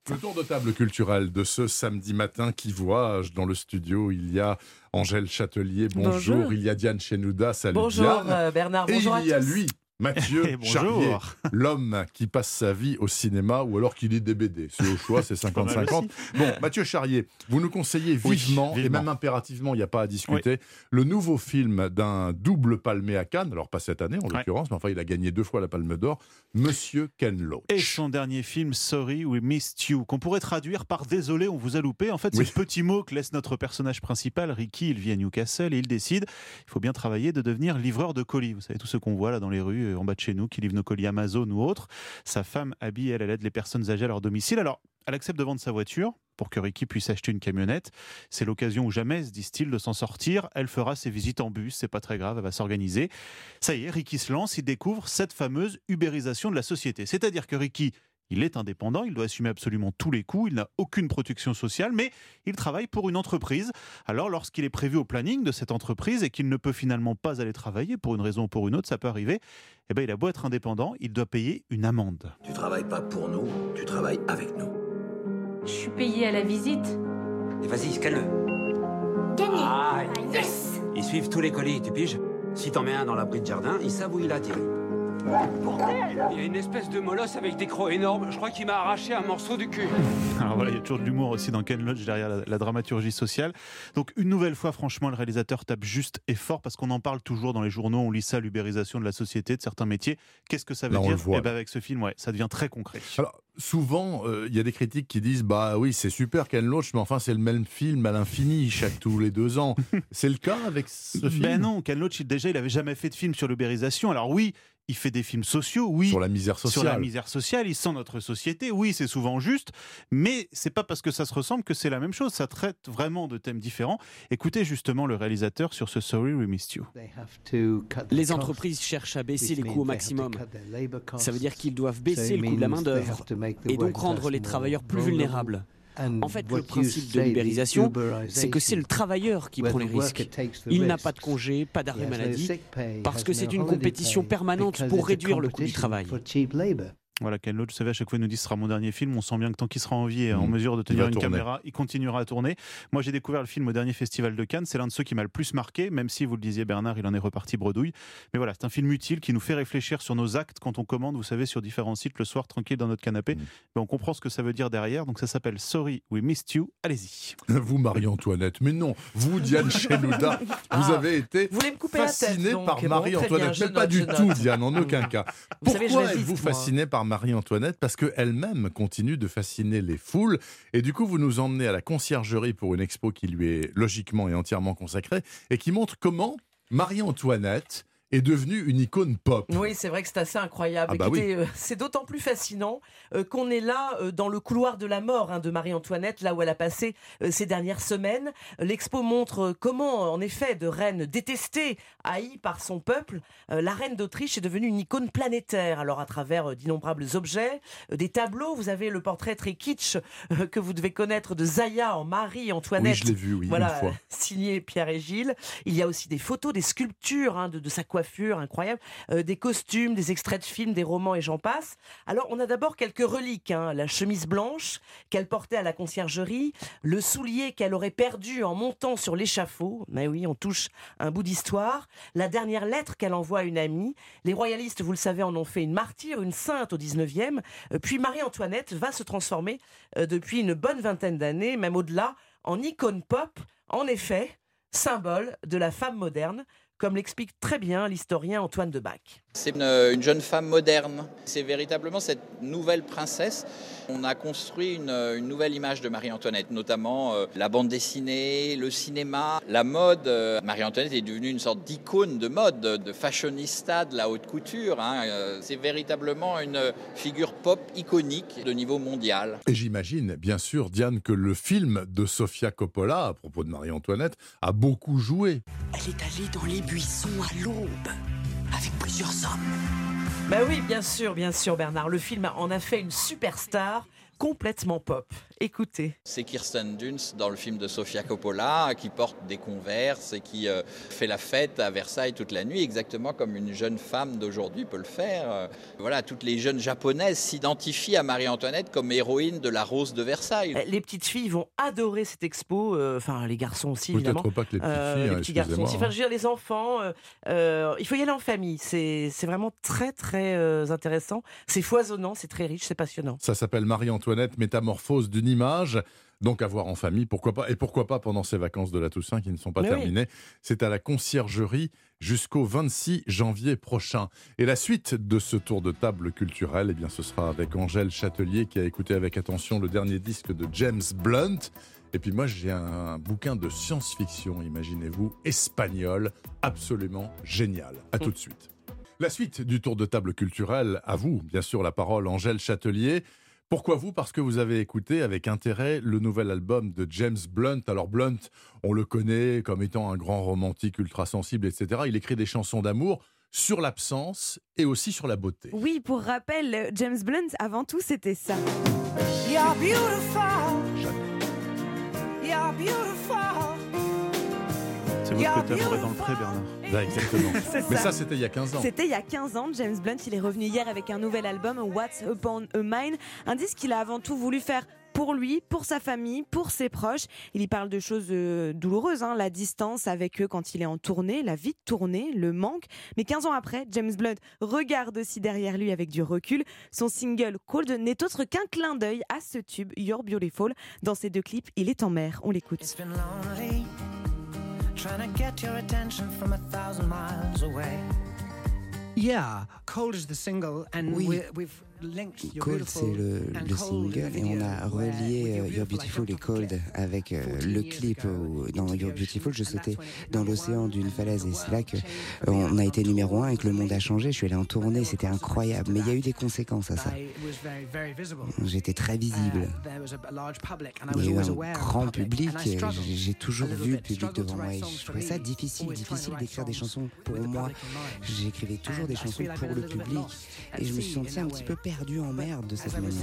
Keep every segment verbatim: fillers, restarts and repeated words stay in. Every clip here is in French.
Le tour de table culturel de ce samedi matin qui voit dans le studio, il y a Angèle Châtelier, bonjour, Bonjour. Il y a Diane Chenouda, salut Bonjour Diane. euh, Bernard, Et bonjour il y à a tous. lui, Mathieu Charrier, l'homme qui passe sa vie au cinéma ou alors qui lit des B D. C'est au choix, c'est cinquante cinquante. Bon, Mathieu Charrier, vous nous conseillez vivement, oui, vivement. et même impérativement, il n'y a pas à discuter, oui. le nouveau film d'un double palmé à Cannes, alors pas cette année en l'occurrence, ouais. mais enfin il a gagné deux fois la Palme d'Or, Monsieur Ken Loach. Et son dernier film, Sorry, We Missed You, qu'on pourrait traduire par Désolé, on vous a loupé. En fait, c'est oui. le petit mot que laisse notre personnage principal, Ricky. Il vit à Newcastle et il décide, il faut bien travailler, de devenir livreur de colis. Vous savez, tous ceux qu'on voit là dans les rues, en bas de chez nous, qui livrent nos colis Amazon ou autres. Sa femme, Abby, elle, elle aide les personnes âgées à leur domicile. Alors, elle accepte de vendre sa voiture pour que Ricky puisse acheter une camionnette. C'est l'occasion ou jamais, se disent-ils, de s'en sortir. Elle fera ses visites en bus, c'est pas très grave, elle va s'organiser. Ça y est, Ricky se lance, il découvre cette fameuse ubérisation de la société. C'est-à-dire que Ricky, il est indépendant, il doit assumer absolument tous les coûts, il n'a aucune protection sociale, mais il travaille pour une entreprise. Alors, lorsqu'il est prévu au planning de cette entreprise et qu'il ne peut finalement pas aller travailler pour une raison ou pour une autre, ça peut arriver, eh ben, il a beau être indépendant, il doit payer une amende. Tu travailles pas pour nous, tu travailles avec nous. Je suis payé à la visite. Et vas-y, scanne-le. Gagné. Ah, yes. Ils suivent tous les colis, tu piges. Si t'en mets un dans l'abri de jardin, ils savent où il a atterri. Il y a une espèce de molosse avec des crocs énormes. Je crois qu'il m'a arraché un morceau du cul. Alors voilà, il y a toujours de l'humour aussi dans Ken Loach derrière la, la dramaturgie sociale. Donc une nouvelle fois, franchement, le réalisateur tape juste et fort parce qu'on en parle toujours dans les journaux. On lit ça, l'ubérisation de la société, de certains métiers. Qu'est-ce que ça veut Là, dire ? Et ben avec ce film, ouais, ça devient très concret. Alors, souvent, il euh, y a des critiques qui disent bah oui, c'est super Ken Loach, mais enfin c'est le même film à l'infini chaque tous les deux ans. C'est le cas avec ce film ? Ben non, Ken Loach, déjà, il avait jamais fait de film sur l'ubérisation. Alors oui. Il fait des films sociaux, oui. Sur la misère sociale. Sur la misère sociale, il sent notre société, oui, c'est souvent juste, mais c'est pas parce que ça se ressemble que c'est la même chose. Ça traite vraiment de thèmes différents. Écoutez justement le réalisateur sur ce Sorry We Missed You. Les entreprises cherchent à baisser les coûts au maximum. Ça veut dire qu'ils doivent baisser le coût de la main-d'œuvre et donc rendre les travailleurs plus vulnérables. En fait, le principe de l'ubérisation, c'est que c'est le travailleur qui prend les risques. Il n'a pas de congé, pas d'arrêt maladie, parce que c'est une compétition permanente pour réduire le coût du travail. Voilà, Ken Loach, vous savez, à chaque fois, il nous dit ce sera mon dernier film. On sent bien que tant qu'il sera en vie et en mmh. mesure de tenir une tourner. caméra, il continuera à tourner. Moi, j'ai découvert le film au dernier festival de Cannes. C'est l'un de ceux qui m'a le plus marqué, même si, vous le disiez, Bernard, il en est reparti bredouille. Mais voilà, c'est un film utile qui nous fait réfléchir sur nos actes quand on commande, vous savez, sur différents sites le soir, tranquille dans notre canapé. Mmh. Ben, on comprend ce que ça veut dire derrière. Donc, ça s'appelle Sorry We Missed You. Allez-y. Vous, Marie-Antoinette. Mais non, vous, Diane Chenouda, ah, vous avez été vous fascinée tête, par Marie-Antoinette. Mais pas du tout, Diane, en aucun cas. Vous Pourquoi savez, êtes-vous fascinée par Marie-Antoinette ? Parce qu'elle-même continue de fasciner les foules. Et du coup, vous nous emmenez à la conciergerie pour une expo qui lui est logiquement et entièrement consacrée et qui montre comment Marie-Antoinette est devenue une icône pop. Oui, c'est vrai que c'est assez incroyable. Ah bah Écoutez, oui. euh, c'est d'autant plus fascinant euh, qu'on est là euh, dans le couloir de la mort hein, de Marie-Antoinette, là où elle a passé euh, ces dernières semaines. L'expo montre euh, comment, en effet, de reine détestée, haïe par son peuple, euh, la reine d'Autriche est devenue une icône planétaire. Alors, à travers euh, d'innombrables objets, euh, des tableaux, vous avez le portrait très kitsch euh, que vous devez connaître de Zaya en Marie-Antoinette. Oui, je l'ai vu, oui, voilà, une fois. Signé Pierre et Gilles. Il y a aussi des photos, des sculptures hein, de, de sa coiffure incroyable, euh, des costumes, des extraits de films, des romans et j'en passe. Alors on a d'abord quelques reliques, hein. La chemise blanche qu'elle portait à la conciergerie, le soulier qu'elle aurait perdu en montant sur l'échafaud, mais oui, on touche un bout d'histoire, la dernière lettre qu'elle envoie à une amie. Les royalistes, vous le savez, en ont fait une martyre, une sainte au dix-neuvième, euh, puis Marie-Antoinette va se transformer euh, depuis une bonne vingtaine d'années, même au-delà, en icône pop, en effet, symbole de la femme moderne, comme l'explique très bien l'historien Antoine Debac. C'est une, une jeune femme moderne. C'est véritablement cette nouvelle princesse. On a construit une, une nouvelle image de Marie-Antoinette, notamment euh, la bande dessinée, le cinéma, la mode. Euh, Marie-Antoinette est devenue une sorte d'icône de mode, de fashionista de la haute couture. Hein. Euh, c'est véritablement une figure pop iconique de niveau mondial. Et j'imagine, bien sûr, Diane, que le film de Sofia Coppola, à propos de Marie-Antoinette, a beaucoup joué. Elle est allée dans les buissons à l'aube, avec plusieurs hommes. Ben oui, bien sûr, bien sûr, Bernard. Le film en a fait une superstar. complètement pop. Écoutez. C'est Kirsten Dunst dans le film de Sofia Coppola qui porte des Converse et qui euh, fait la fête à Versailles toute la nuit, exactement comme une jeune femme d'aujourd'hui peut le faire. Euh, voilà, toutes les jeunes japonaises s'identifient à Marie-Antoinette comme héroïne de la Rose de Versailles. Les petites filles vont adorer cette expo, enfin euh, les garçons aussi évidemment. Peut-être pas que les petites filles, euh, hein, les petits garçons aussi. Enfin, je veux dire, les enfants, euh, euh, il faut y aller en famille. C'est, c'est vraiment très très euh, intéressant. C'est foisonnant, c'est très riche, c'est passionnant. Ça s'appelle Marie-Antoinette, métamorphose d'une image. Donc à voir en famille, pourquoi pas. Et pourquoi pas pendant ces vacances de la Toussaint qui ne sont pas Mais terminées. Oui. C'est à la Conciergerie jusqu'au vingt-six janvier prochain. Et la suite de ce tour de table culturel, eh bien, ce sera avec Angèle Châtelier qui a écouté avec attention le dernier disque de James Blunt. Et puis moi, j'ai un bouquin de science-fiction, imaginez-vous, espagnol, absolument génial. À tout de suite. La suite du tour de table culturel, à vous, bien sûr, la parole, Angèle Châtelier. Pourquoi vous ? Parce que vous avez écouté avec intérêt le nouvel album de James Blunt. Alors Blunt, on le connaît comme étant un grand romantique ultra sensible, et cetera. Il écrit des chansons d'amour sur l'absence et aussi sur la beauté. Oui, pour rappel, James Blunt, avant tout, c'était ça. You're beautiful. You're beautiful. C'est votre côté amoureux dans le pré, Bernard. Là, exactement. Mais ça, c'était il y a quinze ans. C'était il y a quinze ans. James Blunt, il est revenu hier avec un nouvel album, What's Upon a Mind. Un disque qu'il a avant tout voulu faire pour lui, pour sa famille, pour ses proches. Il y parle de choses euh, douloureuses, hein, la distance avec eux quand il est en tournée, la vie de tournée, le manque. Mais quinze ans après, James Blunt regarde aussi derrière lui avec du recul. Son single Cold n'est autre qu'un clin d'œil à ce tube You're Beautiful. Dans ces deux clips, il est en mer. On l'écoute. Trying to get your attention from a thousand miles away. Yeah, Cold is the single, and oui. we, we've linked You're Cold, Beautiful. C'est le, le single, et on a relié uh, You're Beautiful et Cold avec uh, le clip où, dans You're Beautiful, je sautais dans l'océan d'une falaise, et c'est là que uh, on a été numéro un et que le monde a changé. Je suis allé en tournée, c'était incroyable, mais il y a eu des conséquences à ça. J'étais très visible. Il y a eu un grand public, j'ai toujours vu le public devant moi, et je trouvais ça difficile, difficile d'écrire des chansons pour moi. J'écrivais toujours des chansons pour le public, et je me suis senti un petit peu perdu en mer de cette manière.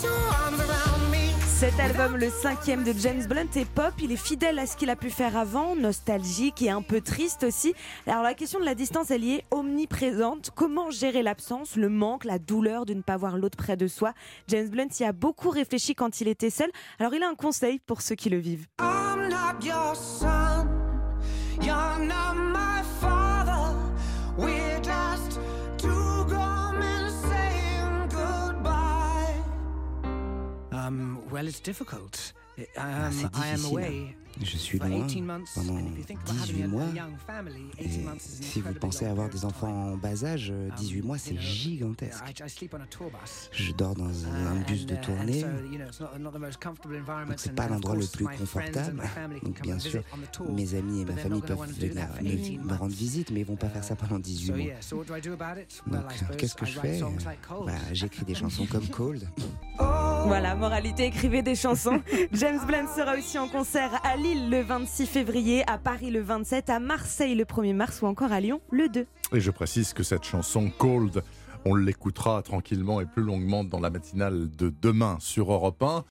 Cet album, le cinquième de James Blunt, est pop. Il est fidèle à ce qu'il a pu faire avant, nostalgique et un peu triste aussi. Alors la question de la distance, elle y est omniprésente. Comment gérer l'absence, le manque, la douleur de ne pas voir l'autre près de soi ? James Blunt y a beaucoup réfléchi quand il était seul. Alors il a un conseil pour ceux qui le vivent. I'm not your son, you're not my father, we're just two grown men saying goodbye. Um, well, it's difficult. Um, ah, c'est difficile. Je suis loin pendant dix-huit mois. Et si vous pensez avoir des enfants en bas âge, dix-huit mois, c'est gigantesque. Je dors dans un bus de tournée, donc c'est pas l'endroit le plus confortable. Donc bien sûr, mes amis et ma famille peuvent venir me rendre visite, mais ils vont pas faire ça pendant dix-huit mois. Donc qu'est-ce que je fais ? Bah, j'écris des chansons comme Cold. Voilà, moralité, écrivez des chansons. James Blunt sera aussi en concert à Lille le vingt-six février, à Paris le vingt-sept, à Marseille le premier mars ou encore à Lyon le deux. Et je précise que cette chanson Cold, on l'écoutera tranquillement et plus longuement dans la matinale de demain sur Europe un.